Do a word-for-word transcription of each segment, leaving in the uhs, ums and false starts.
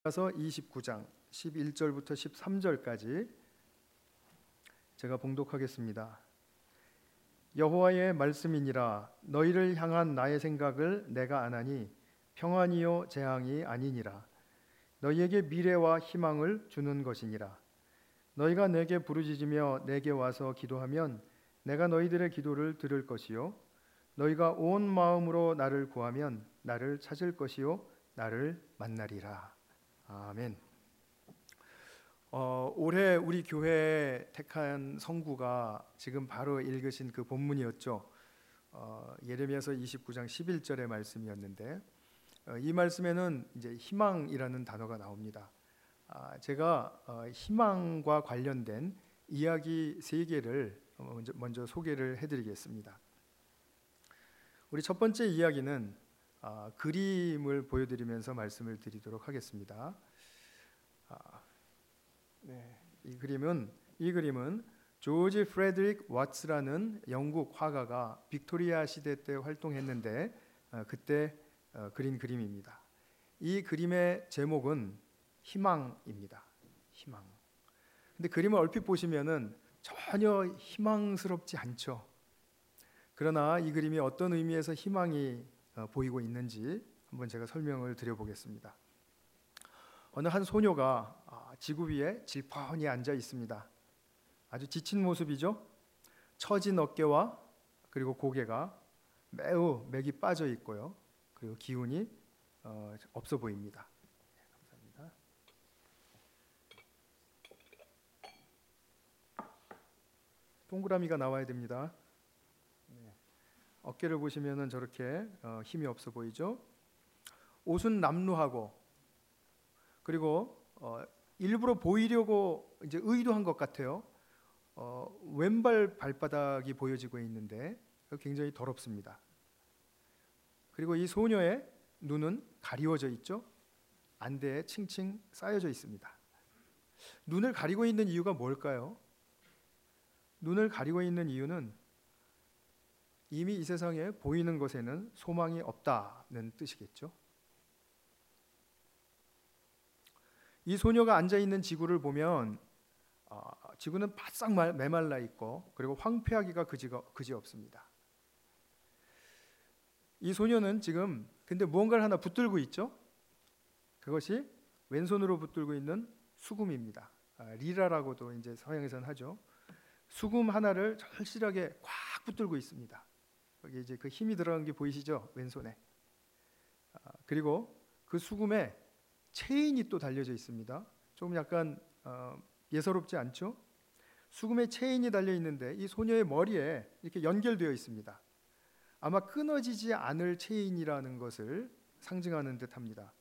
가서 이십구 장 십일 절부터 십삼 절까지 제가 봉독하겠습니다. 여호와의 말씀이니라. 너희를 향한 나의 생각을 내가 아나니 평안이요 재앙이 아니니라. 너희에게 미래와 희망을 주는 것이니라. 너희가 내게 부르짖으며 내게 와서 기도하면 내가 너희들의 기도를 들을 것이요 너희가 온 마음으로 나를 구하면 나를 찾을 것이요 나를 만나리라. 아멘. 어, 올해 우리 교회에 택한 성구가 지금 바로 읽으신 그 본문이었죠. 어, 예레미야서 이십구 장 십일 절의 말씀이었는데 어, 이 말씀에는 이제 희망이라는 단어가 나옵니다. 아, 제가 어, 희망과 관련된 이야기 세 개를 먼저, 먼저 소개를 해드리겠습니다. 우리 첫 번째 이야기는 아, 그림을 보여드리면서 말씀을 드리도록 하겠습니다. 아, 네, 이 그림은 이 그림은 조지 프레드릭 왓츠라는 영국 화가가 빅토리아 시대 때 활동했는데 어, 그때 어, 그린 그림입니다. 이 그림의 제목은 희망입니다. 희망. 근데 그림을 얼핏 보시면은 전혀 희망스럽지 않죠. 그러나 이 그림이 어떤 의미에서 희망이 어, 보이고 있는지 한번 제가 설명을 드려보겠습니다. 어느 한 소녀가 아, 지구 위에 질펀히 앉아 있습니다. 아주 지친 모습이죠. 처진 어깨와 그리고 고개가 매우 맥이 빠져 있고요. 그리고 기운이 어, 없어 보입니다. 네, 감사합니다. 동그라미가 나와야 됩니다. 어깨를 보시면은 저렇게 어, 힘이 없어 보이죠. 옷은 남루하고 그리고 어, 일부러 보이려고 이제 의도한 것 같아요. 어, 왼발 발바닥이 보여지고 있는데 굉장히 더럽습니다. 그리고 이 소녀의 눈은 가리워져 있죠. 안대에 칭칭 쌓여져 있습니다. 눈을 가리고 있는 이유가 뭘까요? 눈을 가리고 있는 이유는 이미 이 세상에 보이는 것에는 소망이 없다는 뜻이겠죠. 이 소녀가 앉아있는 지구를 보면 어, 지구는 바싹 메말라 있고 그리고 황폐하기가 그지가, 그지없습니다. 이 소녀는 지금 근데 무언가를 하나 붙들고 있죠. 그것이 왼손으로 붙들고 있는 수금입니다. 아, 리라라고도 이제 서양에서는 하죠. 수금 하나를 절실하게 꽉 붙들고 있습니다. 여기 이제 그 힘이 들어간 게 보이시죠? 왼손에. 아, 그리고 그 수금에 체인이 또 달려져 있습니다. 좀 약간 어, 예사롭지 않죠? 수금에 체인이 달려 있는데 이 소녀의 머리에 이렇게 연결되어 있습니다. 아마 끊어지지 않을 체인이라는 것을 상징하는 듯합니다.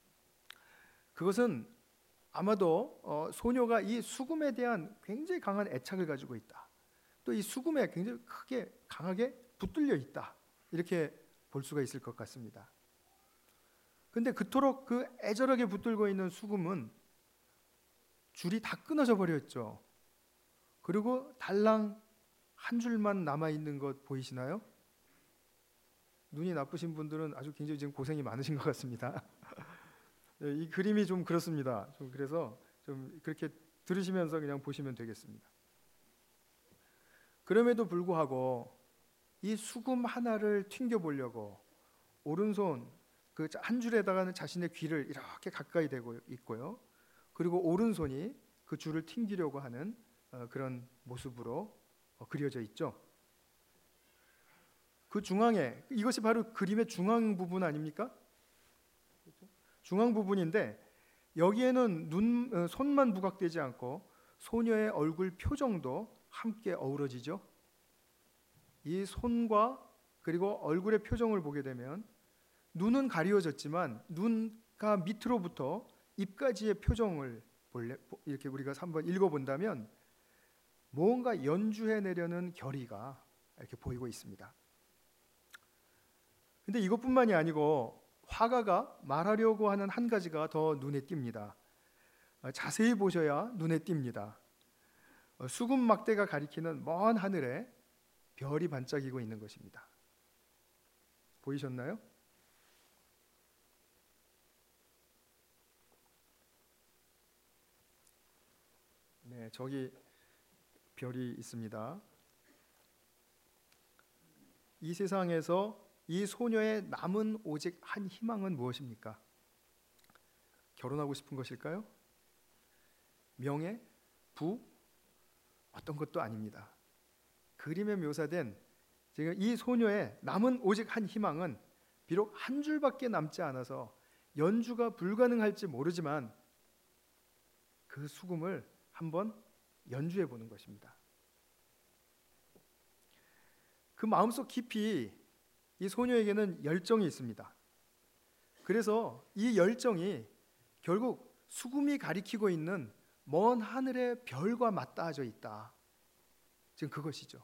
그것은 아마도 어, 소녀가 이 수금에 대한 굉장히 강한 애착을 가지고 있다. 또 이 수금에 굉장히 크게 강하게 붙들려 있다. 이렇게 볼 수가 있을 것 같습니다. 근데 그토록 그 애절하게 붙들고 있는 수금은 줄이 다 끊어져 버렸죠. 그리고 달랑 한 줄만 남아 있는 것 보이시나요? 눈이 나쁘신 분들은 아주 굉장히 지금 고생이 많으신 것 같습니다. 이 그림이 좀 그렇습니다. 좀 그래서 좀 그렇게 들으시면서 그냥 보시면 되겠습니다. 그럼에도 불구하고 이 수금 하나를 튕겨 보려고 오른손 그 한 줄에다가는 자신의 귀를 이렇게 가까이 대고 있고요. 그리고 오른손이 그 줄을 튕기려고 하는 그런 모습으로 그려져 있죠. 그 중앙에 이것이 바로 그림의 중앙 부분 아닙니까? 중앙 부분인데 여기에는 눈 손만 부각되지 않고 소녀의 얼굴 표정도 함께 어우러지죠. 이 손과 그리고 얼굴의 표정을 보게 되면 눈은 가리워졌지만 눈가 밑으로부터 입까지의 표정을 볼래, 이렇게 우리가 한번 읽어본다면 뭔가 연주해내려는 결의가 이렇게 보이고 있습니다. 근데 이것뿐만이 아니고 화가가 말하려고 하는 한 가지가 더 눈에 띕니다. 자세히 보셔야 눈에 띕니다. 수금 막대가 가리키는 먼 하늘에 별이 반짝이고 있는 것입니다. 보이셨나요? 네, 저기 별이 있습니다. 이 세상에서 이 소녀의 남은 오직 한 희망은 무엇입니까? 결혼하고 싶은 것일까요? 명예? 부? 어떤 것도 아닙니다. 그림에 묘사된 지금 이 소녀의 남은 오직 한 희망은 비록 한 줄밖에 남지 않아서 연주가 불가능할지 모르지만 그 수금을 한번 연주해 보는 것입니다. 그 마음속 깊이 이 소녀에게는 열정이 있습니다. 그래서 이 열정이 결국 수금이 가리키고 있는 먼 하늘의 별과 맞닿아져 있다. 지금 그것이죠.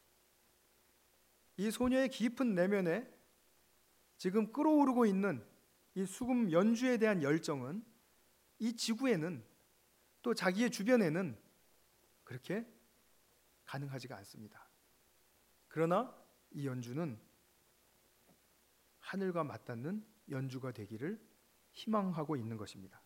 이 소녀의 깊은 내면에 지금 끓어오르고 있는 이 수금 연주에 대한 열정은 이 지구에는 또 자기의 주변에는 그렇게 가능하지가 않습니다. 그러나 이 연주는 하늘과 맞닿는 연주가 되기를 희망하고 있는 것입니다.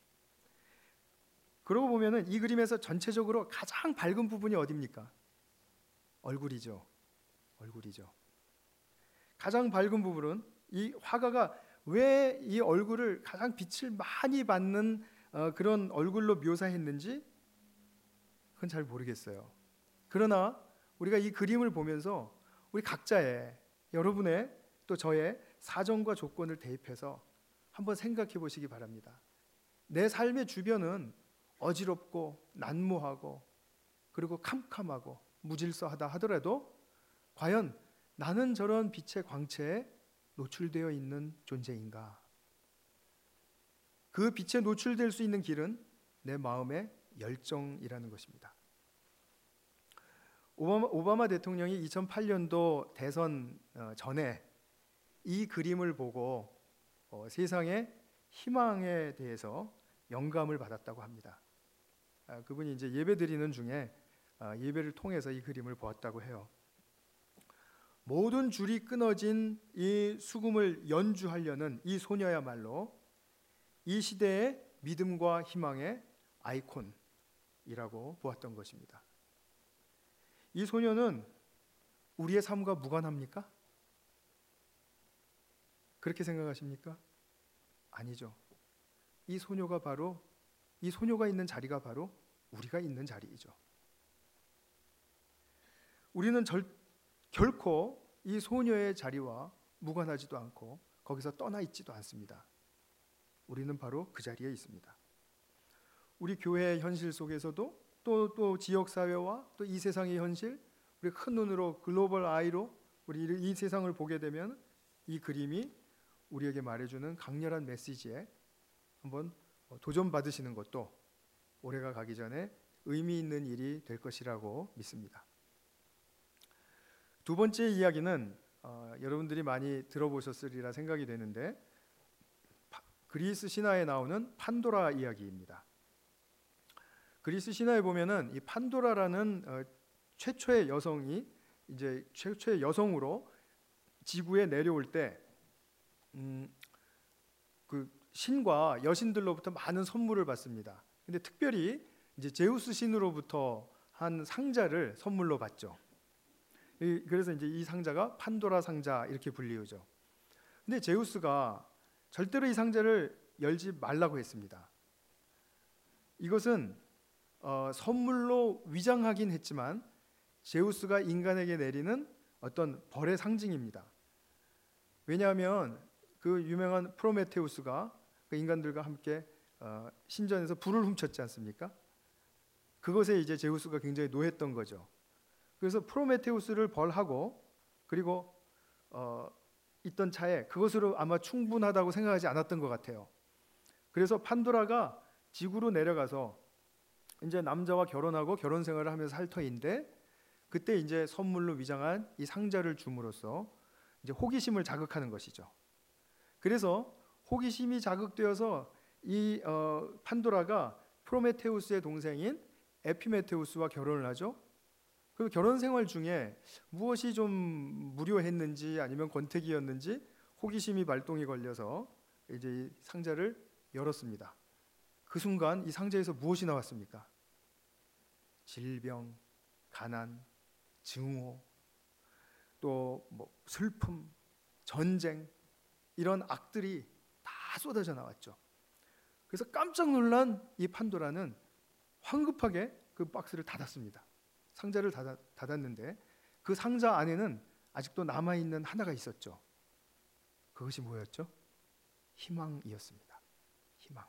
그러고 보면은 이 그림에서 전체적으로 가장 밝은 부분이 어디입니까? 얼굴이죠. 얼굴이죠. 가장 밝은 부분은 이 화가가 왜 이 얼굴을 가장 빛을 많이 받는 어, 그런 얼굴로 묘사했는지 그건 잘 모르겠어요. 그러나 우리가 이 그림을 보면서 우리 각자의, 여러분의 또 저의 사정과 조건을 대입해서 한번 생각해 보시기 바랍니다. 내 삶의 주변은 어지럽고 난무하고 그리고 캄캄하고 무질서하다 하더라도 과연 나는 저런 빛의 광채에 노출되어 있는 존재인가? 그 빛에 노출될 수 있는 길은 내 마음의 열정이라는 것입니다. 오바마, 오바마 대통령이 이천팔 년도 대선 전에 이 그림을 보고 어, 세상의 희망에 대해서 영감을 받았다고 합니다. 아, 그분이 이제 예배 드리는 중에 아, 예배를 통해서 이 그림을 보았다고 해요. 모든 줄이 끊어진 이 수금을 연주하려는 이 소녀야말로 이 시대의 믿음과 희망의 아이콘이라고 보았던 것입니다. 이 소녀는 우리의 삶과 무관합니까? 그렇게 생각하십니까? 아니죠. 이 소녀가 바로, 이 소녀가 있는 자리가 바로 우리가 있는 자리이죠. 우리는 절, 결코 이 소녀의 자리와 무관하지도 않고 거기서 떠나 있지도 않습니다. 우리는 바로 그 자리에 있습니다. 우리 교회의 현실 속에서도 또, 또 지역사회와 또 이 세상의 현실, 우리 큰 눈으로 글로벌 아이로 우리 이 세상을 보게 되면 이 그림이 우리에게 말해주는 강렬한 메시지에 한번 도전 받으시는 것도 올해가 가기 전에 의미 있는 일이 될 것이라고 믿습니다. 두 번째 이야기는 어, 여러분들이 많이 들어보셨으리라 생각이 되는데 파, 그리스 신화에 나오는 판도라 이야기입니다. 그리스 신화에 보면은 이 판도라라는 어, 최초의 여성이 이제 최초의 여성으로 지구에 내려올 때 음, 그 신과 여신들로부터 많은 선물을 받습니다. 근데 특별히 이제 제우스 신으로부터 한 상자를 선물로 받죠. 이, 그래서 이제 이 상자가 판도라 상자 이렇게 불리우죠. 근데 제우스가 절대로 이 상자를 열지 말라고 했습니다. 이것은 어, 선물로 위장하긴 했지만 제우스가 인간에게 내리는 어떤 벌의 상징입니다. 왜냐하면 그 유명한 프로메테우스가 그 인간들과 함께 어, 신전에서 불을 훔쳤지 않습니까? 그것에 이제 제우스가 굉장히 노했던 거죠. 그래서 프로메테우스를 벌하고 그리고 어, 있던 차에 그것으로 아마 충분하다고 생각하지 않았던 것 같아요. 그래서 판도라가 지구로 내려가서 이제 남자와 결혼하고 결혼 생활을 하면서 살 터인데 그때 이제 선물로 위장한 이 상자를 줌으로써 이제 호기심을 자극하는 것이죠. 그래서 호기심이 자극되어서 이 어, 판도라가 프로메테우스의 동생인 에피메테우스와 결혼을 하죠. 그 결혼 생활 중에 무엇이 좀 무료했는지 아니면 권태기였는지 호기심이 발동이 걸려서 이제 이 상자를 열었습니다. 그 순간 이 상자에서 무엇이 나왔습니까? 질병, 가난, 증오, 또 뭐 슬픔, 전쟁, 이런 악들이 다 쏟아져 나왔죠. 그래서 깜짝 놀란 이 판도라는 황급하게 그 박스를 닫았습니다. 상자를 닫아, 닫았는데 그 상자 안에는 아직도 남아있는 하나가 있었죠. 그것이 뭐였죠? 희망이었습니다. 희망.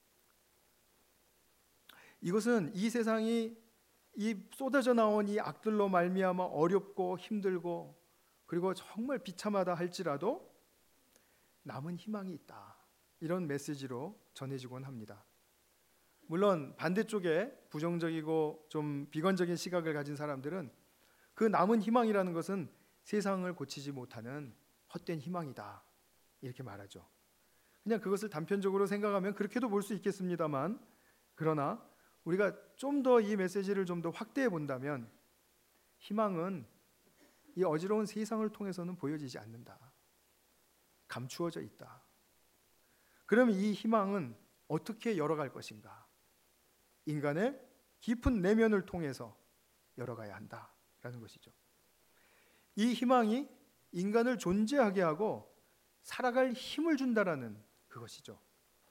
이것은 이 세상이 이 쏟아져 나온 이 악들로 말미암아 어렵고 힘들고 그리고 정말 비참하다 할지라도 남은 희망이 있다, 이런 메시지로 전해지곤 합니다. 물론 반대쪽에 부정적이고 좀 비관적인 시각을 가진 사람들은 그 남은 희망이라는 것은 세상을 고치지 못하는 헛된 희망이다, 이렇게 말하죠. 그냥 그것을 단편적으로 생각하면 그렇게도 볼 수 있겠습니다만, 그러나 우리가 좀 더 이 메시지를 좀 더 확대해 본다면 희망은 이 어지러운 세상을 통해서는 보여지지 않는다. 감추어져 있다. 그럼 이 희망은 어떻게 열어갈 것인가? 인간의 깊은 내면을 통해서 열어가야 한다라는 것이죠. 이 희망이 인간을 존재하게 하고 살아갈 힘을 준다라는 그것이죠.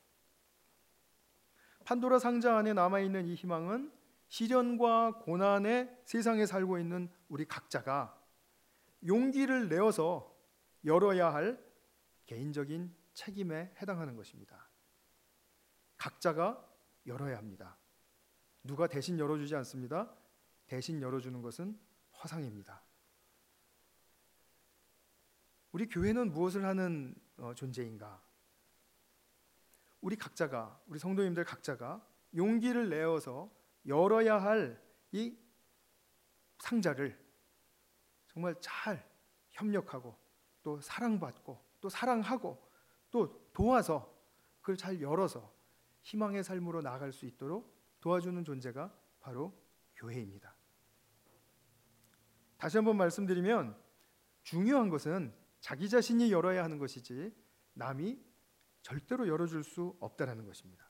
판도라 상자 안에 남아있는 이 희망은 시련과 고난의 세상에 살고 있는 우리 각자가 용기를 내어서 열어야 할 개인적인 책임에 해당하는 것입니다. 각자가 열어야 합니다. 누가 대신 열어주지 않습니다. 대신 열어주는 것은 허상입니다. 우리 교회는 무엇을 하는 어, 존재인가? 우리 각자가, 우리 성도님들 각자가 용기를 내어서 열어야 할 이 상자를 정말 잘 협력하고 또 사랑받고 또 사랑하고 또 도와서 그걸 잘 열어서 희망의 삶으로 나아갈 수 있도록 도와주는 존재가 바로 교회입니다. 다시 한번 말씀드리면 중요한 것은 자기 자신이 열어야 하는 것이지 남이 절대로 열어줄 수 없다라는 것입니다.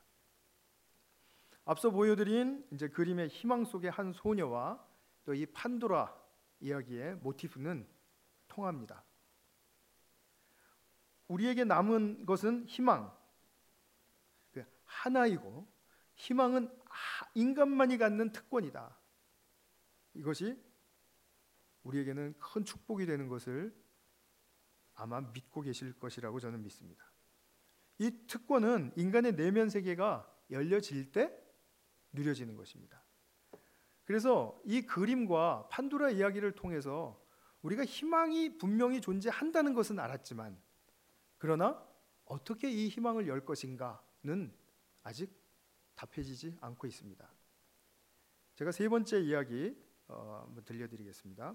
앞서 보여드린 이제 그림의 희망 속의 한 소녀와 또 이 판도라 이야기의 모티프는 통합니다. 우리에게 남은 것은 희망, 하나이고 희망은 인간만이 갖는 특권이다. 이것이 우리에게는 큰 축복이 되는 것을 아마 믿고 계실 것이라고 저는 믿습니다. 이 특권은 인간의 내면 세계가 열려질 때 누려지는 것입니다. 그래서 이 그림과 판도라 이야기를 통해서 우리가 희망이 분명히 존재한다는 것은 알았지만, 그러나 어떻게 이 희망을 열 것인가는 아직 답해지지 않고 있습니다. 제가 세 번째 이야기 어, 한번 들려드리겠습니다.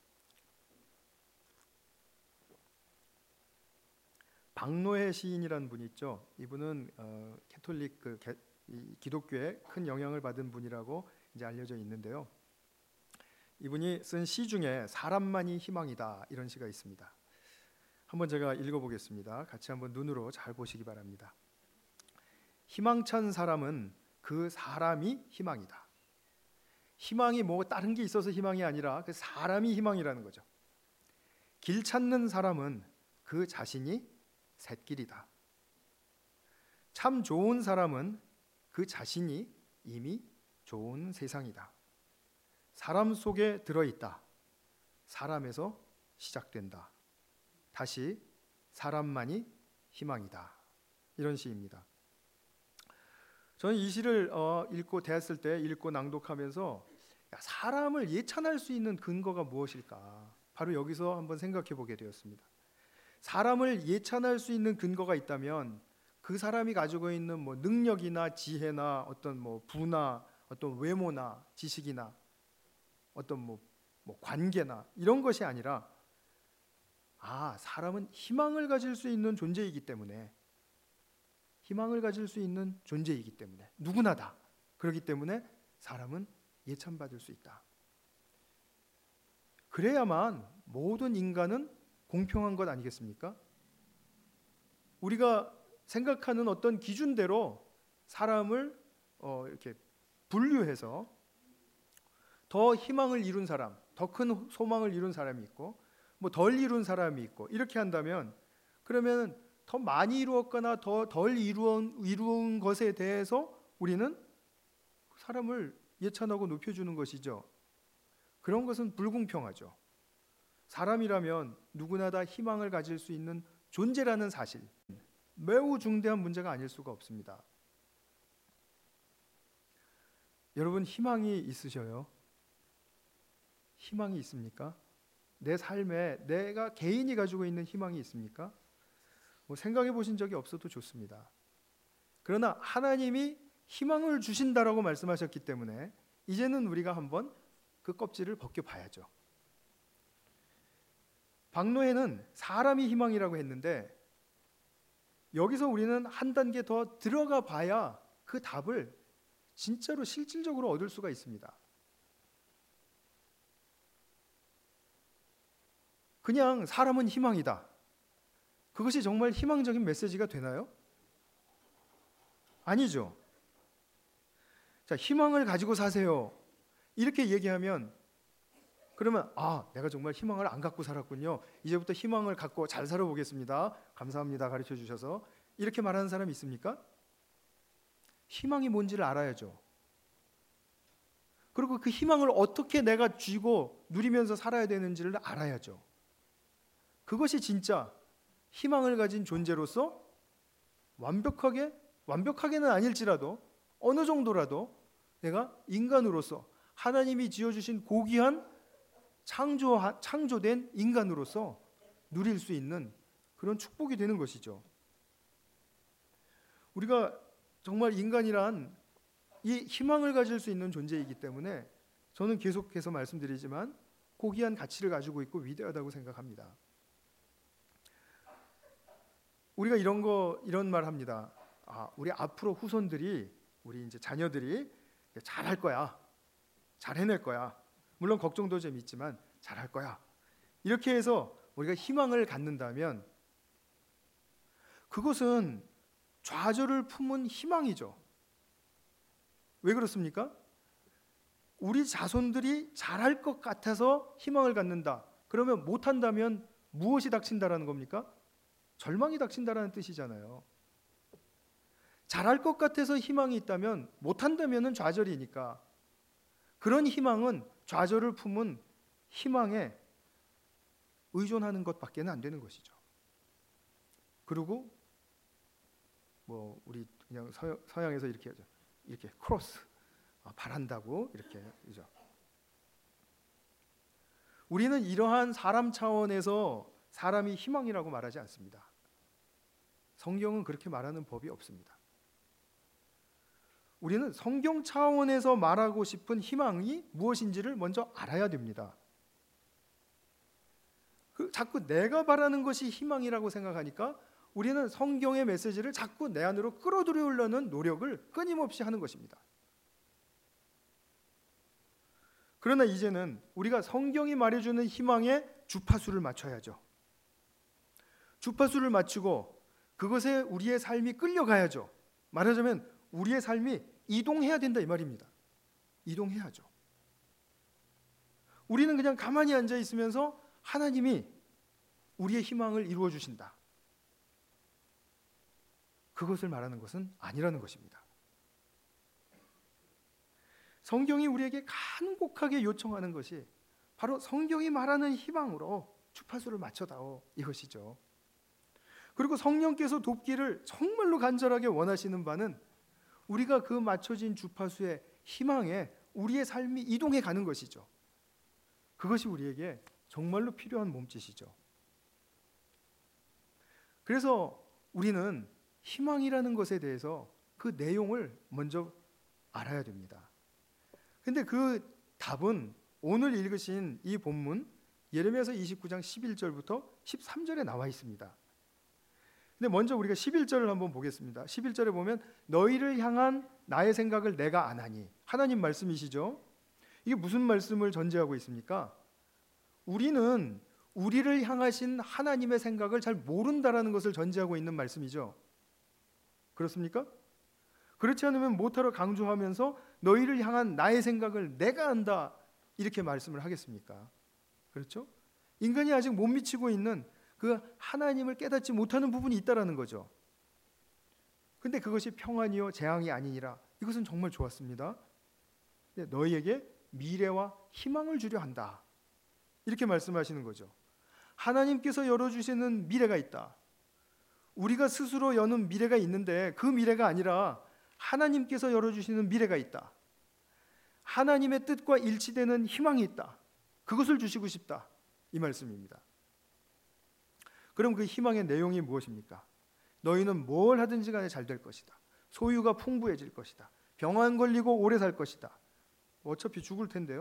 박노해 시인이라는 분이 있죠. 이분은 어, 캐톨릭 그 개, 이 기독교에 큰 영향을 받은 분이라고 이제 알려져 있는데요. 이분이 쓴 시 중에 사람만이 희망이다, 이런 시가 있습니다. 한번 제가 읽어보겠습니다. 같이 한번 눈으로 잘 보시기 바랍니다. 희망찬 사람은 그 사람이 희망이다. 희망이 뭐 다른 게 있어서 희망이 아니라 그 사람이 희망이라는 거죠. 길 찾는 사람은 그 자신이 샛길이다. 참 좋은 사람은 그 자신이 이미 좋은 세상이다. 사람 속에 들어있다. 사람에서 시작된다. 다시 사람만이 희망이다. 이런 시입니다. 저는 이 시를 어, 읽고 대했을 때 읽고 낭독하면서 야, 사람을 예찬할 수 있는 근거가 무엇일까? 바로 여기서 한번 생각해 보게 되었습니다. 사람을 예찬할 수 있는 근거가 있다면 그 사람이 가지고 있는 뭐 능력이나 지혜나 어떤 뭐 부나 어떤 외모나 지식이나 어떤 뭐, 뭐 관계나 이런 것이 아니라, 아, 사람은 희망을 가질 수 있는 존재이기 때문에 희망을 가질 수 있는 존재이기 때문에 누구나 다 그렇기 때문에 사람은 예찬받을 수 있다. 그래야만 모든 인간은 공평한 것 아니겠습니까? 우리가 생각하는 어떤 기준대로 사람을 어, 이렇게 분류해서 더 희망을 이룬 사람, 더 큰 소망을 이룬 사람이 있고 뭐 덜 이룬 사람이 있고 이렇게 한다면 그러면 더 많이 이루었거나 더 덜 이루은, 이루은 것에 대해서 우리는 사람을 예찬하고 높여주는 것이죠. 그런 것은 불공평하죠. 사람이라면 누구나 다 희망을 가질 수 있는 존재라는 사실, 매우 중대한 문제가 아닐 수가 없습니다. 여러분, 희망이 있으셔요? 희망이 있습니까? 내 삶에 내가 개인이 가지고 있는 희망이 있습니까? 뭐 생각해 보신 적이 없어도 좋습니다. 그러나 하나님이 희망을 주신다라고 말씀하셨기 때문에 이제는 우리가 한번 그 껍질을 벗겨봐야죠. 박노해는 사람이 희망이라고 했는데 여기서 우리는 한 단계 더 들어가 봐야 그 답을 진짜로 실질적으로 얻을 수가 있습니다. 그냥 사람은 희망이다. 그것이 정말 희망적인 메시지가 되나요? 아니죠. 자, 희망을 가지고 사세요. 이렇게 얘기하면 그러면 아, 내가 정말 희망을 안 갖고 살았군요. 이제부터 희망을 갖고 잘 살아보겠습니다. 감사합니다. 가르쳐 주셔서. 이렇게 말하는 사람이 있습니까? 희망이 뭔지를 알아야죠. 그리고 그 희망을 어떻게 내가 쥐고 누리면서 살아야 되는지를 알아야죠. 그것이 진짜 희망을 가진 존재로서 완벽하게, 완벽하게는 아닐지라도 어느 정도라도 내가 인간으로서 하나님이 지어주신 고귀한 창조, 창조된 인간으로서 누릴 수 있는 그런 축복이 되는 것이죠. 우리가 정말 인간이란 이 희망을 가질 수 있는 존재이기 때문에 저는 계속해서 말씀드리지만 고귀한 가치를 가지고 있고 위대하다고 생각합니다. 우리가 이런 거 이런 말 합니다. 아, 우리 앞으로 후손들이 우리 이제 자녀들이 잘할 거야. 잘 해낼 거야. 물론 걱정도 좀 있지만 잘할 거야. 이렇게 해서 우리가 희망을 갖는다면 그것은 좌절을 품은 희망이죠. 왜 그렇습니까? 우리 자손들이 잘할 것 같아서 희망을 갖는다. 그러면 못한다면 무엇이 닥친다라는 겁니까? 절망이 닥친다라는 뜻이잖아요. 잘할 것 같아서 희망이 있다면 못한다면 좌절이니까 그런 희망은 좌절을 품은 희망에 의존하는 것밖에는 안 되는 것이죠. 그리고 뭐 우리 그냥 서양, 서양에서 이렇게 하죠. 이렇게 크로스 아, 바란다고 이렇게 그죠. 우리는 이러한 사람 차원에서 사람이 희망이라고 말하지 않습니다. 성경은 그렇게 말하는 법이 없습니다. 우리는 성경 차원에서 말하고 싶은 희망이 무엇인지를 먼저 알아야 됩니다. 그 자꾸 내가 바라는 것이 희망이라고 생각하니까 우리는 성경의 메시지를 자꾸 내 안으로 끌어들이려는 노력을 끊임없이 하는 것입니다. 그러나 이제는 우리가 성경이 말해주는 희망에 주파수를 맞춰야죠. 주파수를 맞추고 그것에 우리의 삶이 끌려가야죠. 말하자면 우리의 삶이 이동해야 된다 이 말입니다. 이동해야죠. 우리는 그냥 가만히 앉아 있으면서 하나님이 우리의 희망을 이루어 주신다. 그것을 말하는 것은 아니라는 것입니다. 성경이 우리에게 간곡하게 요청하는 것이 바로 성경이 말하는 희망으로 주파수를 맞춰다오 이것이죠. 그리고 성령께서 돕기를 정말로 간절하게 원하시는 바는 우리가 그 맞춰진 주파수의 희망에 우리의 삶이 이동해 가는 것이죠. 그것이 우리에게 정말로 필요한 몸짓이죠. 그래서 우리는 희망이라는 것에 대해서 그 내용을 먼저 알아야 됩니다. 근데 그 답은 오늘 읽으신 이 본문 예레미야서 이십구 장 십일 절부터 십삼 절에 나와 있습니다. 근데 먼저 우리가 십일 절을 한번 보겠습니다. 십일 절에 보면 너희를 향한 나의 생각을 내가 아나니, 하나님 말씀이시죠. 이게 무슨 말씀을 전제하고 있습니까? 우리는 우리를 향하신 하나님의 생각을 잘 모른다라는 것을 전제하고 있는 말씀이죠. 그렇습니까? 그렇지 않으면 못하러 강조하면서 너희를 향한 나의 생각을 내가 안다 이렇게 말씀을 하겠습니까? 그렇죠? 인간이 아직 못 미치고 있는 그 하나님을 깨닫지 못하는 부분이 있다라는 거죠. 근데 그것이 평안이요 재앙이 아니니라. 이것은 정말 좋았습니다. 근데 너희에게 미래와 희망을 주려 한다. 이렇게 말씀하시는 거죠. 하나님께서 열어주시는 미래가 있다. 우리가 스스로 여는 미래가 있는데 그 미래가 아니라 하나님께서 열어주시는 미래가 있다. 하나님의 뜻과 일치되는 희망이 있다. 그것을 주시고 싶다. 이 말씀입니다. 그럼 그 희망의 내용이 무엇입니까? 너희는 뭘 하든지 간에 잘 될 것이다. 소유가 풍부해질 것이다. 병 안 걸리고 오래 살 것이다. 어차피 죽을 텐데요.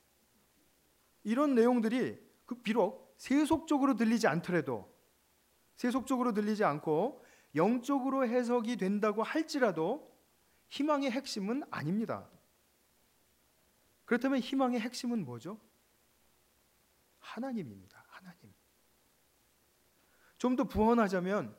이런 내용들이 그 비록 세속적으로 들리지 않더라도, 세속적으로 들리지 않고 영적으로 해석이 된다고 할지라도 희망의 핵심은 아닙니다. 그렇다면 희망의 핵심은 뭐죠? 하나님입니다. 하나님. 좀 더 부언하자면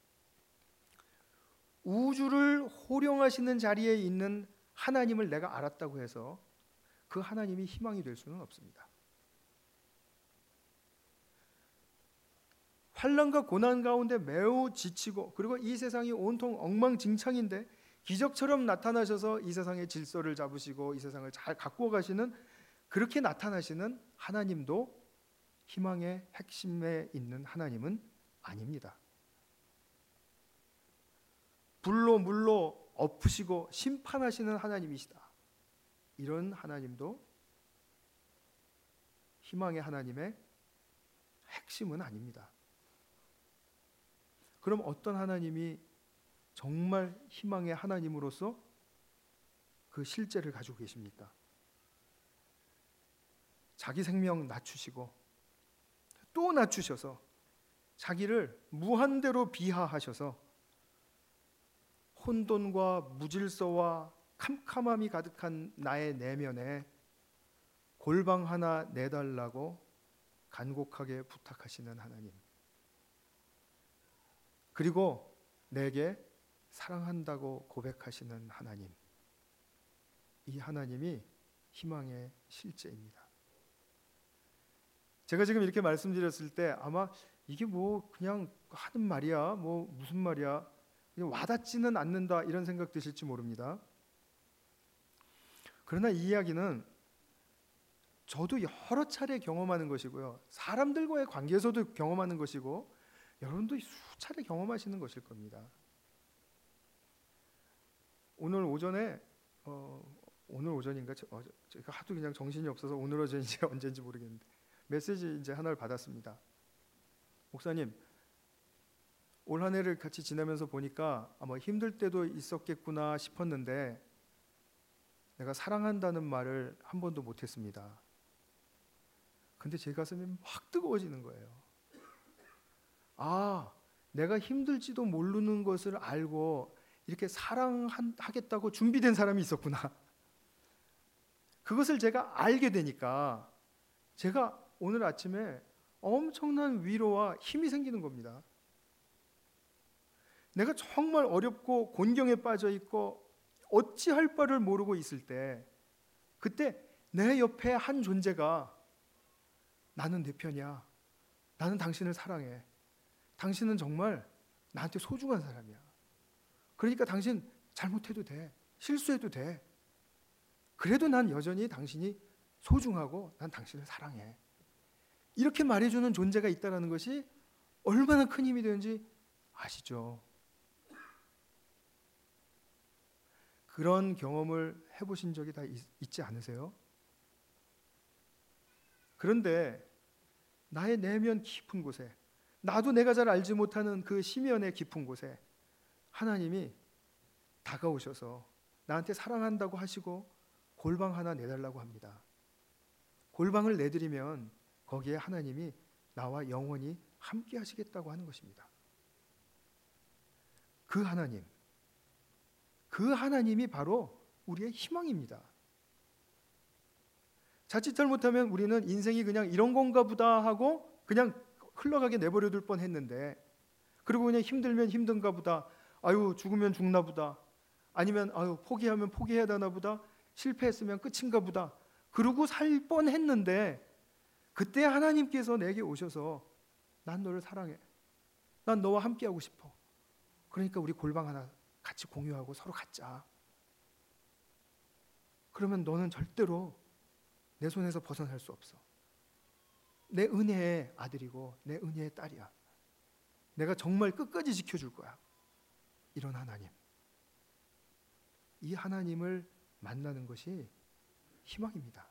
우주를 호령하시는 자리에 있는 하나님을 내가 알았다고 해서 그 하나님이 희망이 될 수는 없습니다. 환난과 고난 가운데 매우 지치고 그리고 이 세상이 온통 엉망진창인데 기적처럼 나타나셔서 이 세상의 질서를 잡으시고 이 세상을 잘 가꾸어 가시는, 그렇게 나타나시는 하나님도 희망의 핵심에 있는 하나님은 아닙니다. 불로 물로 엎으시고 심판하시는 하나님이시다. 이런 하나님도 희망의 하나님의 핵심은 아닙니다. 그럼 어떤 하나님이 정말 희망의 하나님으로서 그 실제를 가지고 계십니까? 자기 생명 낮추시고 또 낮추셔서 자기를 무한대로 비하하셔서 혼돈과 무질서와 캄캄함이 가득한 나의 내면에 골방 하나 내달라고 간곡하게 부탁하시는 하나님, 그리고 내게 사랑한다고 고백하시는 하나님, 이 하나님이 희망의 실제입니다. 제가 지금 이렇게 말씀드렸을 때 아마 이게 뭐 그냥 하는 말이야, 뭐 무슨 말이야, 그냥 와닿지는 않는다 이런 생각 드실지 모릅니다. 그러나 이 이야기는 저도 여러 차례 경험하는 것이고요, 사람들과의 관계에서도 경험하는 것이고 여러분도 수차례 경험하시는 것일 겁니다. 오늘 오전에 어, 오늘 오전인가? 어, 제가 하도 그냥 정신이 없어서 오늘 오전인지 언제인지 모르겠는데 메시지 이제 하나를 받았습니다. 목사님, 올 한 해를 같이 지내면서 보니까 아마 힘들 때도 있었겠구나 싶었는데 내가 사랑한다는 말을 한 번도 못했습니다. 근데 제 가슴이 막 뜨거워지는 거예요. 아, 내가 힘들지도 모르는 것을 알고 이렇게 사랑하겠다고 준비된 사람이 있었구나. 그것을 제가 알게 되니까 제가 오늘 아침에 엄청난 위로와 힘이 생기는 겁니다. 내가 정말 어렵고 곤경에 빠져 있고 어찌할 바를 모르고 있을 때, 그때 내 옆에 한 존재가 나는 내 편이야, 나는 당신을 사랑해, 당신은 정말 나한테 소중한 사람이야, 그러니까 당신 잘못해도 돼, 실수해도 돼, 그래도 난 여전히 당신이 소중하고 난 당신을 사랑해, 이렇게 말해주는 존재가 있다는 것이 얼마나 큰 힘이 되는지 아시죠? 그런 경험을 해보신 적이 다 있, 있지 않으세요? 그런데 나의 내면 깊은 곳에, 나도 내가 잘 알지 못하는 그 심연의 깊은 곳에 하나님이 다가오셔서 나한테 사랑한다고 하시고 골방 하나 내달라고 합니다. 골방을 내드리면 거기에 하나님이 나와 영원히 함께 하시겠다고 하는 것입니다. 그 하나님, 그 하나님이 바로 우리의 희망입니다. 자칫 잘못하면 우리는 인생이 그냥 이런 건가 보다 하고 그냥 흘러가게 내버려둘 뻔했는데, 그리고 그냥 힘들면 힘든가 보다, 아유 죽으면 죽나 보다, 아니면 아유 포기하면 포기해야 되나 보다, 실패했으면 끝인가 보다, 그러고 살 뻔했는데 그때 하나님께서 내게 오셔서 난 너를 사랑해, 난 너와 함께하고 싶어, 그러니까 우리 골방 하나 같이 공유하고 서로 갖자. 그러면 너는 절대로 내 손에서 벗어날 수 없어. 내 은혜의 아들이고 내 은혜의 딸이야. 내가 정말 끝까지 지켜줄 거야. 이런 하나님, 이 하나님을 만나는 것이 희망입니다.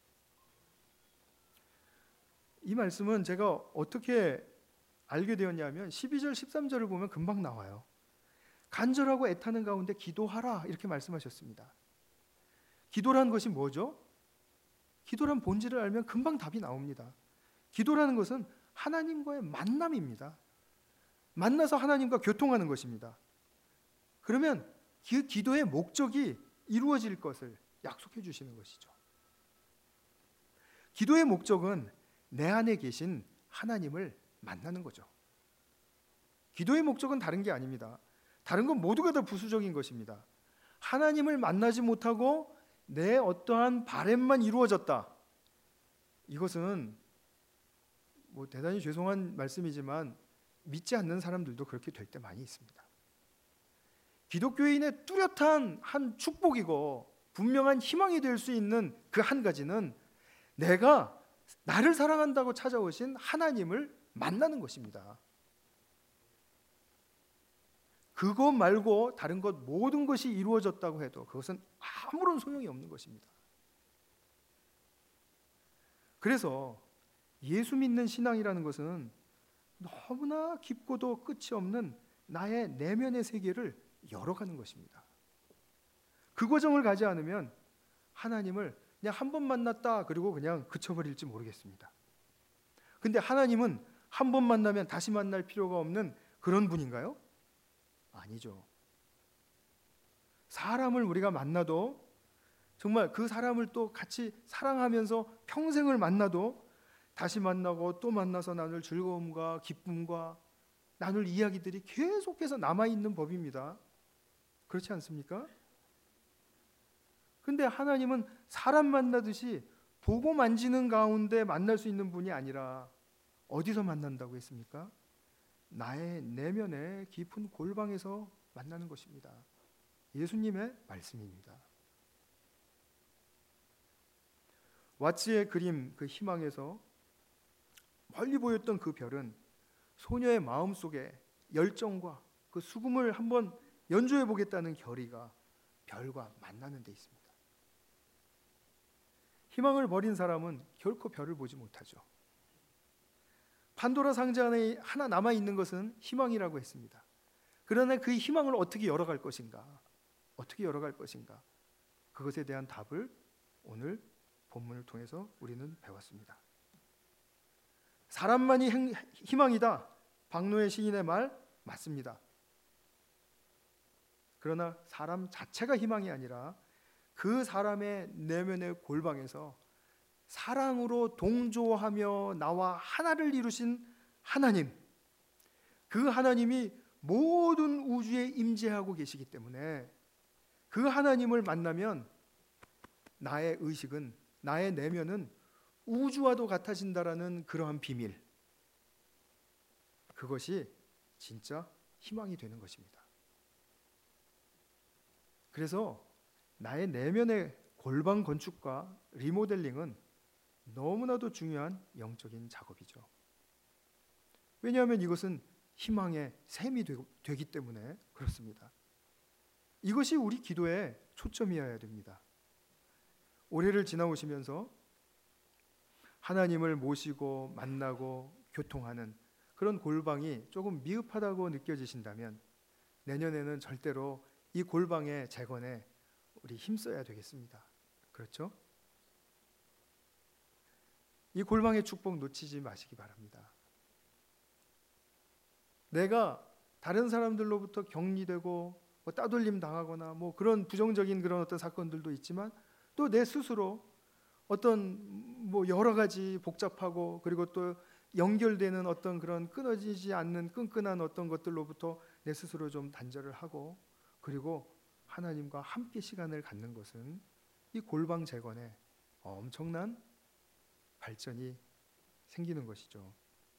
이 말씀은 제가 어떻게 알게 되었냐면 십이 절 십삼 절을 보면 금방 나와요. 간절하고 애타는 가운데 기도하라, 이렇게 말씀하셨습니다. 기도라는 것이 뭐죠? 기도란 본질을 알면 금방 답이 나옵니다. 기도라는 것은 하나님과의 만남입니다. 만나서 하나님과 교통하는 것입니다. 그러면 그 기도의 목적이 이루어질 것을 약속해 주시는 것이죠. 기도의 목적은 내 안에 계신 하나님을 만나는 거죠. 기도의 목적은 다른 게 아닙니다. 다른 건 모두가 다 부수적인 것입니다. 하나님을 만나지 못하고 내 어떠한 바램만 이루어졌다, 이것은 뭐 대단히 죄송한 말씀이지만 믿지 않는 사람들도 그렇게 될 때 많이 있습니다. 기독교인의 뚜렷한 한 축복이고 분명한 희망이 될 수 있는 그 한 가지는 내가 나를 사랑한다고 찾아오신 하나님을 만나는 것입니다. 그것 말고 다른 것 모든 것이 이루어졌다고 해도 그것은 아무런 소용이 없는 것입니다. 그래서 예수 믿는 신앙이라는 것은 너무나 깊고도 끝이 없는 나의 내면의 세계를 열어가는 것입니다. 그 과정을 가지 않으면 하나님을 그냥 한 번 만났다 그리고 그냥 그쳐버릴지 모르겠습니다. 근데 하나님은 한 번 만나면 다시 만날 필요가 없는 그런 분인가요? 아니죠. 사람을 우리가 만나도 정말 그 사람을 또 같이 사랑하면서 평생을 만나도 다시 만나고 또 만나서 나눌 즐거움과 기쁨과 나눌 이야기들이 계속해서 남아있는 법입니다. 그렇지 않습니까? 근데 하나님은 사람 만나듯이 보고 만지는 가운데 만날 수 있는 분이 아니라 어디서 만난다고 했습니까? 나의 내면의 깊은 골방에서 만나는 것입니다. 예수님의 말씀입니다. 왓츠의 그림 그 희망에서 멀리 보였던 그 별은 소녀의 마음속에 열정과 그 수금을 한번 연주해 보겠다는 결의가 별과 만나는 데 있습니다. 희망을 버린 사람은 결코 별을 보지 못하죠. 판도라 상자 안에 하나 남아있는 것은 희망이라고 했습니다. 그러나 그 희망을 어떻게 열어갈 것인가? 어떻게 열어갈 것인가? 그것에 대한 답을 오늘 본문을 통해서 우리는 배웠습니다. 사람만이 희망이다, 박노해 시인의 말 맞습니다. 그러나 사람 자체가 희망이 아니라 그 사람의 내면의 골방에서 사랑으로 동조하며 나와 하나를 이루신 하나님, 그 하나님이 모든 우주에 임재하고 계시기 때문에 그 하나님을 만나면 나의 의식은, 나의 내면은 우주와도 같아진다라는 그러한 비밀, 그것이 진짜 희망이 되는 것입니다. 그래서 나의 내면의 골방 건축과 리모델링은 너무나도 중요한 영적인 작업이죠. 왜냐하면 이것은 희망의 샘이 되기 때문에 그렇습니다. 이것이 우리 기도의 초점이어야 됩니다. 올해를 지나오시면서 하나님을 모시고 만나고 교통하는 그런 골방이 조금 미흡하다고 느껴지신다면 내년에는 절대로 이 골방의 재건에 우리 힘써야 되겠습니다. 그렇죠? 이 골방의 축복 놓치지 마시기 바랍니다. 내가 다른 사람들로부터 격리되고 뭐 따돌림 당하거나 뭐 그런 부정적인 그런 어떤 사건들도 있지만 또 내 스스로 어떤 뭐 여러 가지 복잡하고 그리고 또 연결되는 어떤 그런 끊어지지 않는 끈끈한 어떤 것들로부터 내 스스로 좀 단절을 하고 그리고 하나님과 함께 시간을 갖는 것은 이 골방 재건에 엄청난 발전이 생기는 것이죠.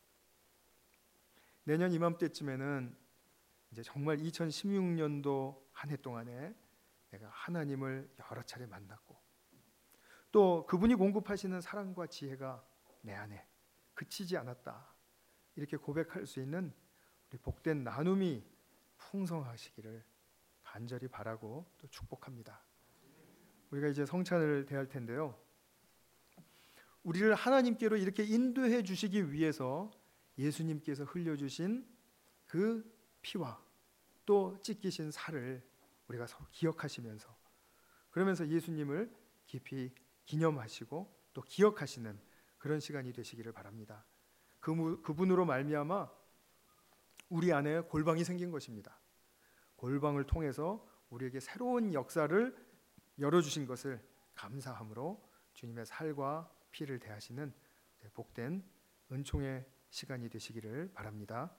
내년 이맘때쯤에는 이제 정말 이천십육 년도 한 해 동안에 내가 하나님을 여러 차례 만났고 또 그분이 공급하시는 사랑과 지혜가 내 안에 그치지 않았다, 이렇게 고백할 수 있는 우리 복된 나눔이 풍성하시기를 간절히 바라고 또 축복합니다. 우리가 이제 성찬을 대할 텐데요, 우리를 하나님께로 이렇게 인도해 주시기 위해서 예수님께서 흘려주신 그 피와 또 찢기신 살을 우리가 서로 기억하시면서, 그러면서 예수님을 깊이 기념하시고 또 기억하시는 그런 시간이 되시기를 바랍니다. 그, 그분으로 말미암아 우리 안에 골방이 생긴 것입니다. 골방을 통해서 우리에게 새로운 역사를 열어주신 것을 감사함으로 주님의 살과 피를 대하시는 복된 은총의 시간이 되시기를 바랍니다.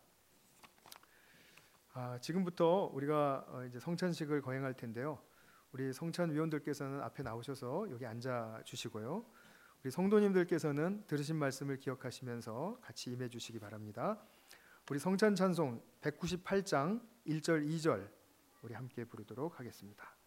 아, 지금부터 우리가 이제 성찬식을 거행할 텐데요, 우리 성찬 위원들께서는 앞에 나오셔서 여기 앉아 주시고요, 우리 성도님들께서는 들으신 말씀을 기억하시면서 같이 임해 주시기 바랍니다. 우리 성찬 찬송 백구십팔 장 일 절 이 절 우리 함께 부르도록 하겠습니다.